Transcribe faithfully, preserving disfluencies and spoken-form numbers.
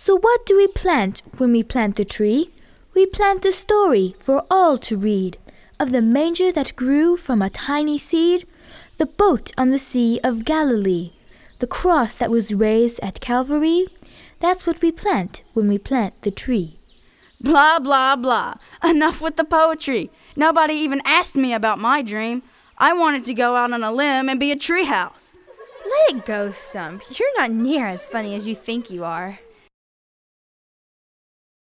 So what do we plant when we plant the tree? We plant the story for all to read, of the manger that grew from a tiny seed, the boat on the Sea of Galilee, the cross that was raised at Calvary. That's what we plant when we plant the tree. Blah, blah, blah. Enough with the poetry. Nobody even asked me about my dream. I wanted to go out on a limb and be a treehouse. Let it go, Stump. You're not near as funny as you think you are.